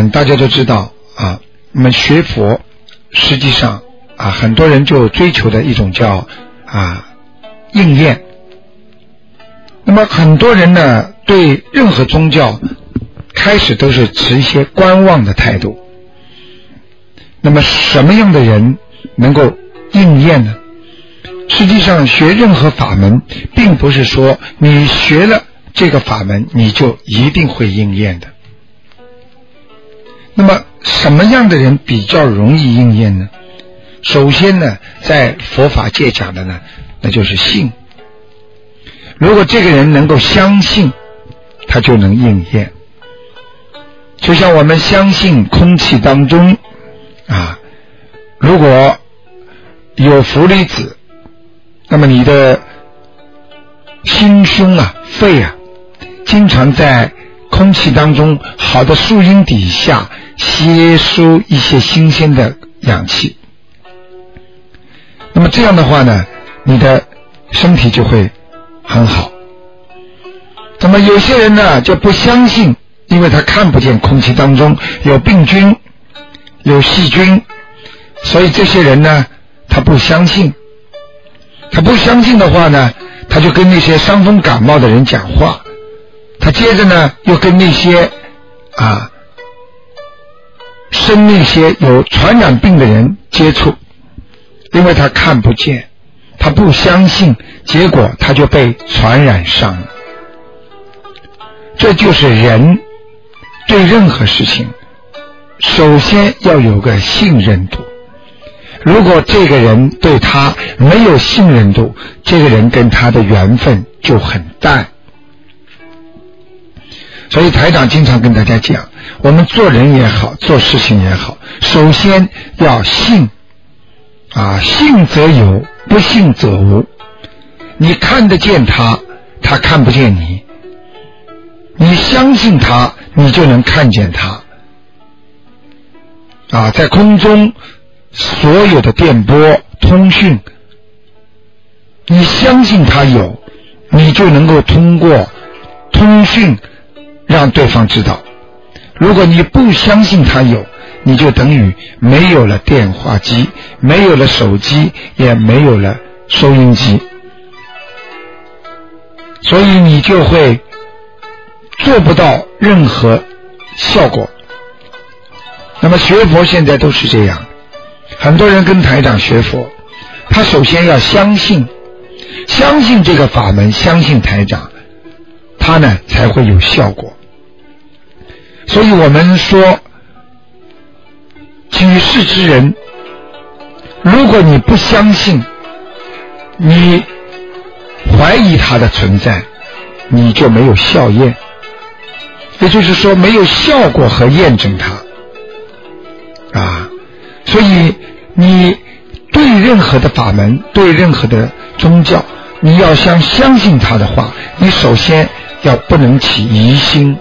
大家都知道啊，我们学佛实际上啊，很多人就追求的一种叫应验。那么很多人呢，对任何宗教开始都是持一些观望的态度。那么什么样的人能够应验呢？实际上学任何法门并不是说你学了这个法门你就一定会应验的。那么什么样的人比较容易应验呢？首先呢，在佛法界讲的呢，那就是信。如果这个人能够相信，他就能应验。就像我们相信空气当中如果有氟离子，那么你的心胸肺经常在空气当中好的树荫底下吸收一些新鲜的氧气，那么这样的话呢，你的身体就会很好。那么有些人呢就不相信，因为他看不见空气当中有病菌有细菌，所以这些人呢他不相信。他不相信的话呢，他就跟那些伤风感冒的人讲话，他接着呢又跟那些生那些有传染病的人接触，因为他看不见，他不相信，结果他就被传染上了。这就是人对任何事情首先要有个信任度。如果这个人对他没有信任度，这个人跟他的缘分就很淡。所以台长经常跟大家讲，我们做人也好，做事情也好，首先要信信则有，不信则无。你看得见他，他看不见你；你相信他，你就能看见他。在空中所有的电波通讯，你相信它有，你就能够通过通讯让对方知道。如果你不相信它有，你就等于没有了电话机，没有了手机，也没有了收音机，所以你就会做不到任何效果。那么学佛现在都是这样，很多人跟台长学佛，他首先要相信这个法门，相信台长，他呢才会有效果。所以我们说举世之人，如果你不相信，你怀疑他的存在，你就没有效验，也就是说没有效果和验证它所以你对任何的法门，对任何的宗教，你要相信它的话，你首先要不能起疑心。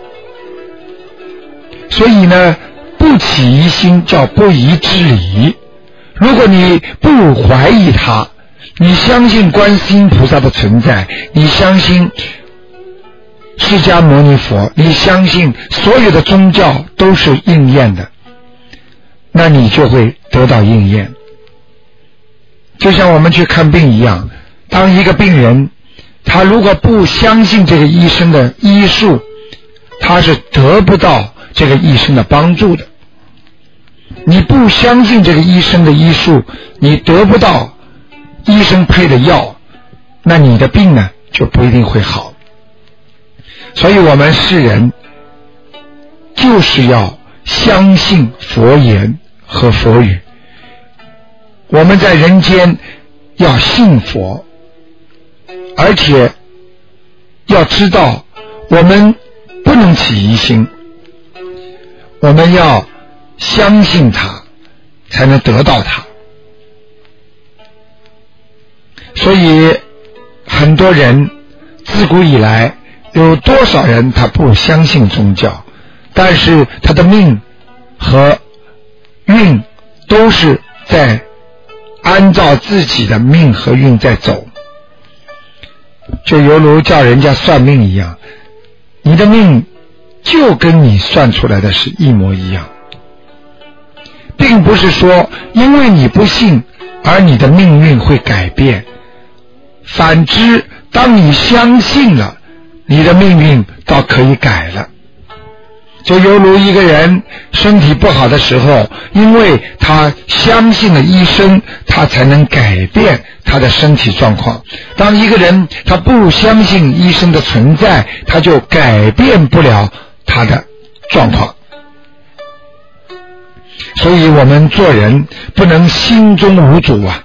所以呢，不起疑心叫不疑之理。如果你不怀疑它，你相信观世音菩萨的存在，你相信释迦牟尼佛，你相信所有的宗教都是应验的，那你就会得到应验。就像我们去看病一样，当一个病人他如果不相信这个医生的医术，他是得不到这个医生的帮助的。你不相信这个医生的医术，你得不到医生配的药，那你的病呢就不一定会好。所以我们世人就是要相信佛言和佛语。我们在人间要信佛，而且要知道我们不能起疑心，我们要相信他才能得到他。所以很多人自古以来有多少人他不相信宗教，但是他的命和运都是在按照自己的命和运在走，就犹如叫人家算命一样，你的命就跟你算出来的是一模一样，并不是说因为你不信而你的命运会改变，反之当你相信了，你的命运倒可以改了。就犹如一个人身体不好的时候，因为他相信了医生，他才能改变他的身体状况。当一个人他不相信医生的存在，他就改变不了他的状况。所以我们做人不能心中无主啊！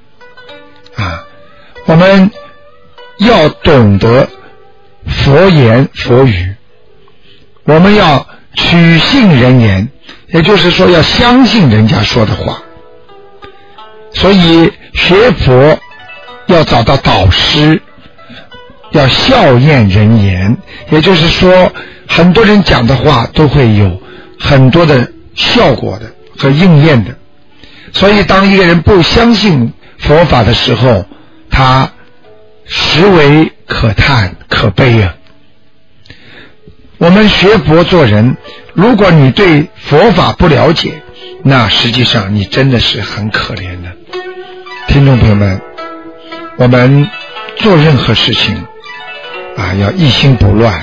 我们要懂得佛言佛语，我们要取信人言，也就是说要相信人家说的话。所以学佛要找到导师，要效验人言，也就是说很多人讲的话都会有很多的效果的和应验的。所以当一个人不相信佛法的时候，他实为可叹可悲啊！我们学佛做人，如果你对佛法不了解，那实际上你真的是很可怜的。听众朋友们，我们做任何事情要一心不乱。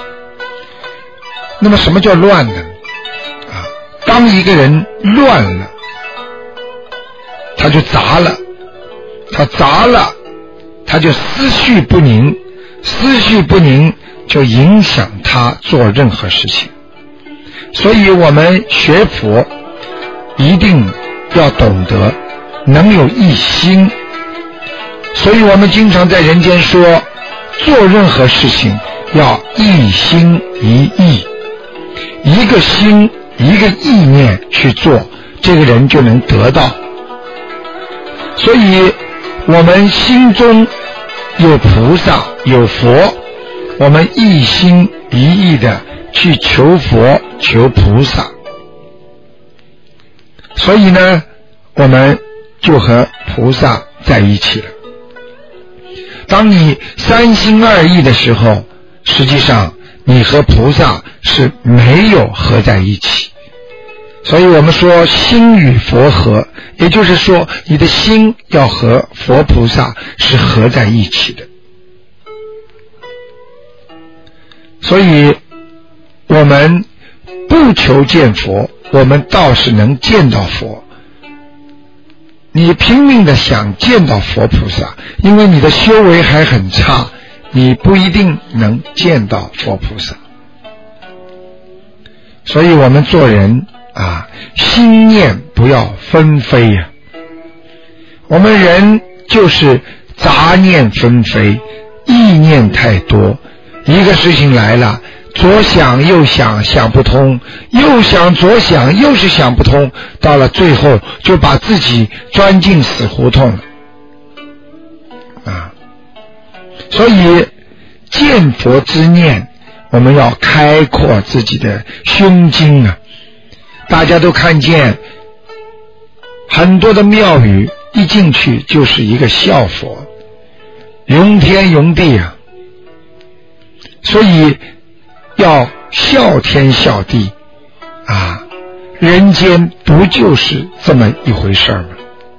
那么什么叫乱呢？当一个人乱了，他就杂了，他就思绪不宁，思绪不宁就影响他做任何事情。所以我们学佛一定要懂得能有一心。所以我们经常在人间说，做任何事情要一心一意，一个心一个意念去做，这个人就能得到。所以我们心中有菩萨有佛，我们一心一意的去求佛求菩萨，所以呢我们就和菩萨在一起了。当你三心二意的时候，实际上你和菩萨是没有合在一起。所以我们说心与佛合，也就是说你的心要和佛菩萨是合在一起的。所以我们不求见佛，我们倒是能见到佛。你拼命的想见到佛菩萨，因为你的修为还很差，你不一定能见到佛菩萨。所以我们做人心念不要纷飞呀。我们人就是杂念纷飞，意念太多，一个事情来了，左想右想想不通，右想左想又是想不通，到了最后就把自己钻进死胡同了所以见佛之念，我们要开阔自己的胸襟大家都看见很多的庙宇一进去就是一个笑佛，容天容地所以要笑天笑地人间不就是这么一回事吗？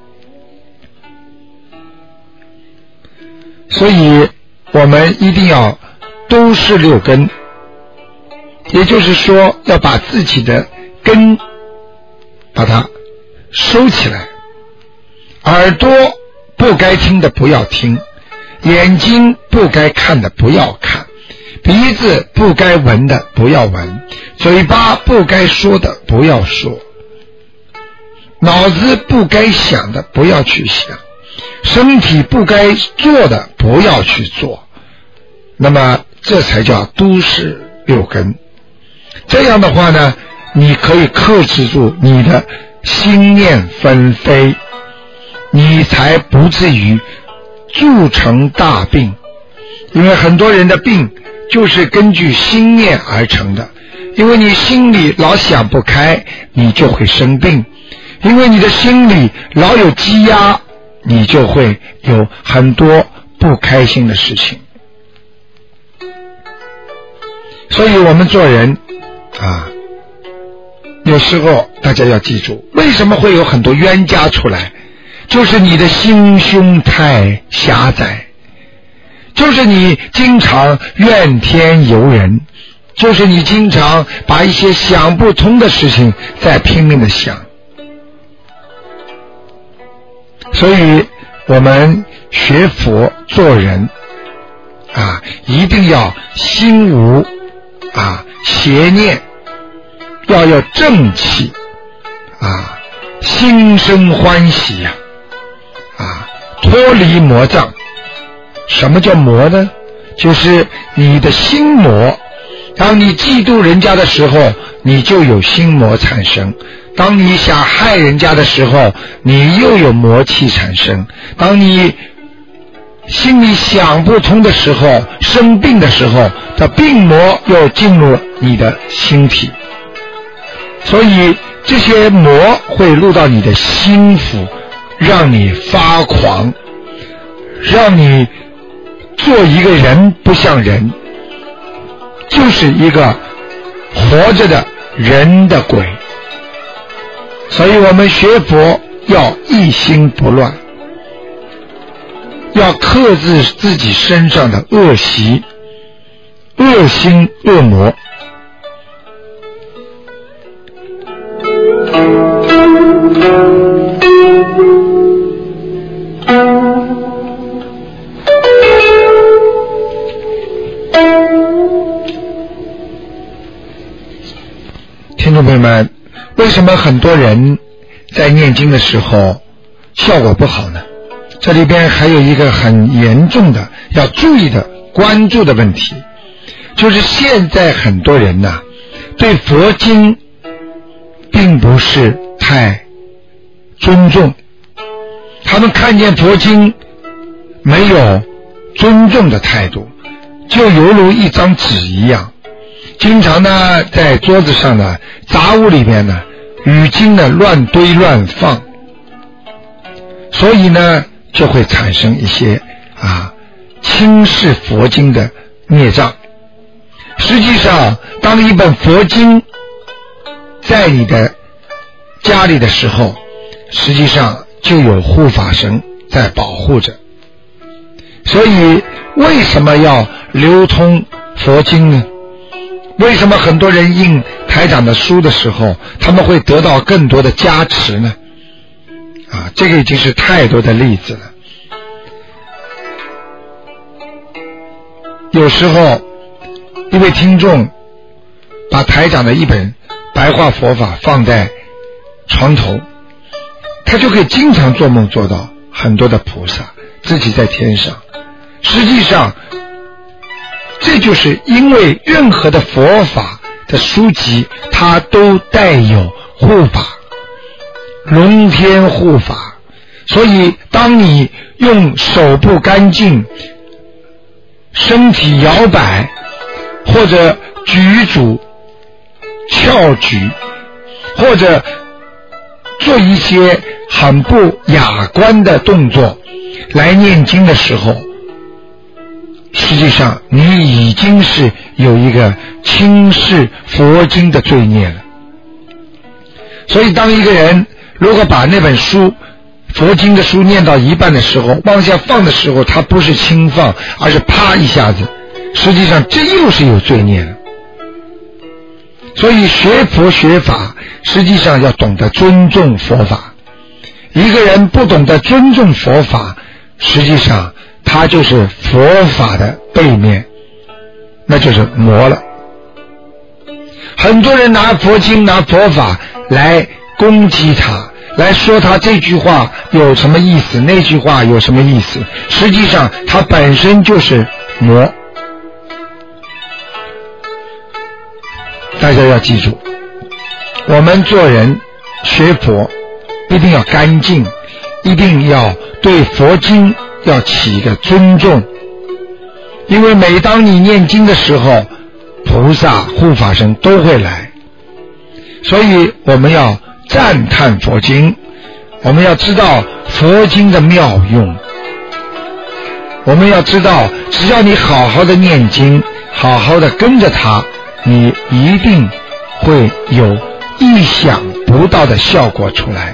所以我们一定要都是六根，也就是说要把自己的根把它收起来，耳朵不该听的不要听，眼睛不该看的不要看，鼻子不该闻的不要闻，嘴巴不该说的不要说，脑子不该想的不要去想，身体不该做的不要去做。那么这才叫都是六根。这样的话呢，你可以克制住你的心念纷飞，你才不至于铸成大病。因为很多人的病就是根据心念而成的，因为你心里老想不开，你就会生病，因为你的心里老有积压，你就会有很多不开心的事情。所以我们做人有时候大家要记住，为什么会有很多冤家出来，就是你的心胸太狭窄，就是你经常怨天尤人，就是你经常把一些想不通的事情在拼命的想。所以我们学佛做人一定要心无邪念，要有正气心生欢喜脱离魔障。什么叫魔呢？就是你的心魔。当你嫉妒人家的时候，你就有心魔产生；当你想害人家的时候，你又有魔气产生；当你心里想不通的时候，生病的时候，这病魔又进入你的心体。所以这些魔会入到你的心府，让你发狂，让你做一个人不像人，就是一个活着的人的鬼。所以我们学佛要一心不乱，要克制自己身上的恶习、恶心、恶魔。听众朋友们，为什么很多人在念经的时候效果不好呢？这里边还有一个很严重的要注意的关注的问题，就是现在很多人对佛经并不是太尊重，他们看见佛经没有尊重的态度，就犹如一张纸一样，经常在桌子上杂物里面语经乱堆乱放，所以就会产生一些轻视佛经的孽障。实际上当一本佛经在你的家里的时候，实际上就有护法神在保护着。所以为什么要流通佛经呢？为什么很多人印台长的书的时候，他们会得到更多的加持呢？这个已经是太多的例子了。有时候一位听众把台长的一本白话佛法放在床头，他就可以经常做梦做到很多的菩萨自己在天上。实际上这就是因为任何的佛法的书籍它都带有护法，龙天护法。所以当你用手不干净，身体摇摆，或者举足翘举，或者做一些很不雅观的动作来念经的时候，实际上你已经是有一个轻视佛经的罪孽了。所以当一个人如果把那本书佛经的书念到一半的时候，往下放的时候，他不是轻放，而是啪一下子，实际上这又是有罪孽的。所以学佛学法实际上要懂得尊重佛法。一个人不懂得尊重佛法，实际上他就是佛法的背面，那就是魔了。很多人拿佛经拿佛法来攻击他，来说他这句话有什么意思，那句话有什么意思，实际上他本身就是魔。大家要记住，我们做人学佛一定要干净，一定要对佛经要起一个尊重。因为每当你念经的时候，菩萨护法神都会来，所以我们要赞叹佛经，我们要知道佛经的妙用，我们要知道只要你好好的念经，好好的跟着它，你一定会有意想不到的效果出来，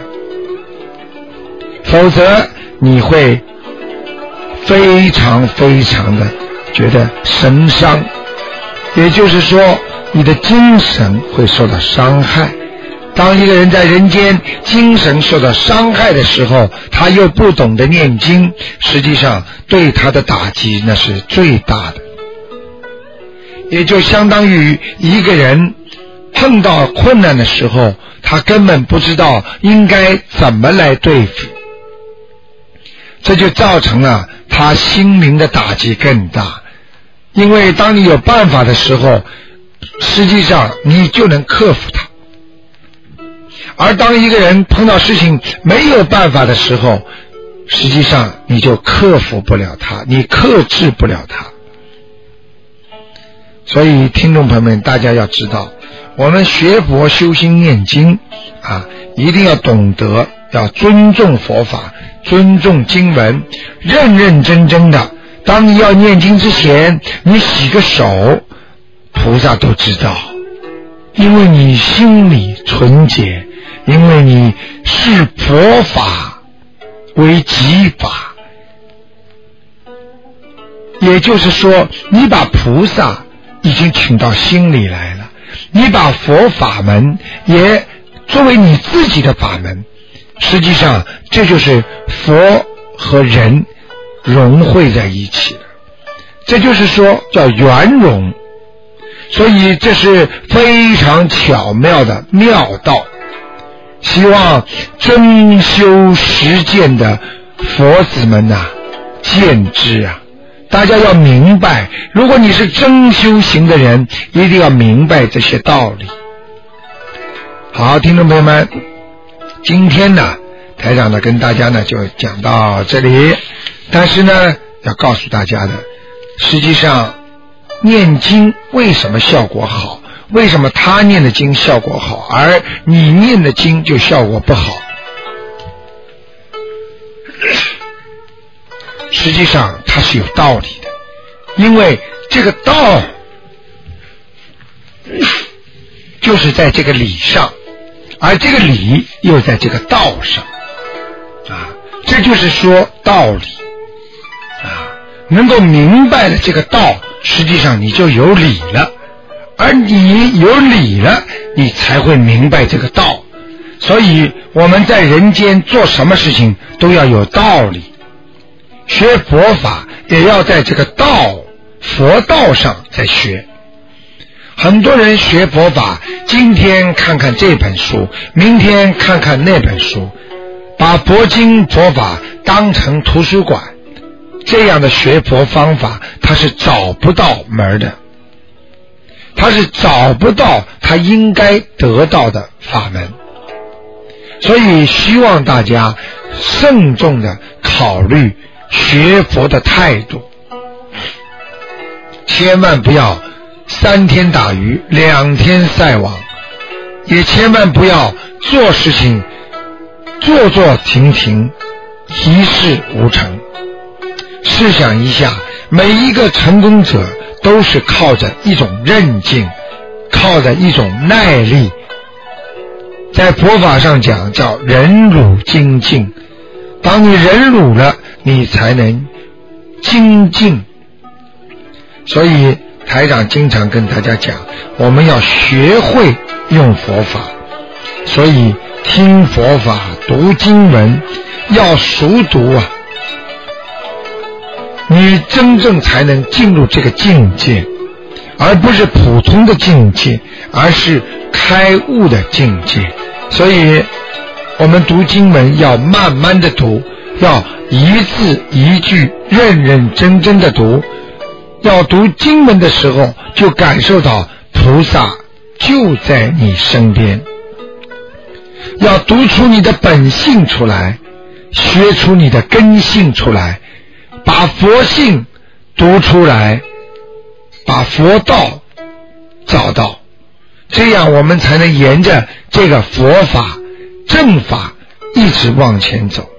否则你会非常非常的觉得神伤，也就是说你的精神会受到伤害。当一个人在人间精神受到伤害的时候，他又不懂得念经，实际上对他的打击那是最大的。也就相当于一个人碰到困难的时候，他根本不知道应该怎么来对付，这就造成了他心灵的打击更大。因为当你有办法的时候，实际上你就能克服它，而当一个人碰到事情没有办法的时候，实际上你就克服不了它，你克制不了它。所以听众朋友们，大家要知道，我们学佛修心念经一定要懂得要尊重佛法，尊重经文，认认真真的。当你要念经之前，你洗个手，菩萨都知道，因为你心里纯洁，因为你视佛法为己法，也就是说你把菩萨已经请到心里来了，你把佛法门也作为你自己的法门，实际上这就是佛和人融汇在一起了，这就是说叫圆融。所以这是非常巧妙的妙道，希望真修实践的佛子们见之大家要明白，如果你是真修行的人，一定要明白这些道理。好，听众朋友们，今天台长跟大家就讲到这里。但是要告诉大家的，实际上念经为什么效果好，为什么他念的经效果好，而你念的经就效果不好，实际上它是有道理的。因为这个道就是在这个理上，而这个理又在这个道上这就是说道理能够明白了这个道，实际上你就有理了，而你有理了，你才会明白这个道。所以我们在人间做什么事情都要有道理，学佛法也要在这个道佛道上在学。很多人学佛法，今天看看这本书，明天看看那本书，把佛经佛法当成图书馆，这样的学佛方法他是找不到门的，他是找不到他应该得到的法门。所以希望大家慎重的考虑学佛的态度，千万不要3天打鱼2天晒网，也千万不要做事情做做停停，一事无成。试想一下，每一个成功者都是靠着一种韧劲，靠着一种耐力，在佛法上讲叫忍辱精进。当你忍辱了，你才能精进。所以台长经常跟大家讲，我们要学会用佛法，所以听佛法读经文要熟读你真正才能进入这个境界，而不是普通的境界，而是开悟的境界。所以我们读经文要慢慢的读，要一字一句认认真真的读，要读经文的时候就感受到菩萨就在你身边，要读出你的本性出来，学出你的根性出来，把佛性读出来，把佛道找到，这样我们才能沿着这个佛法正法一直往前走。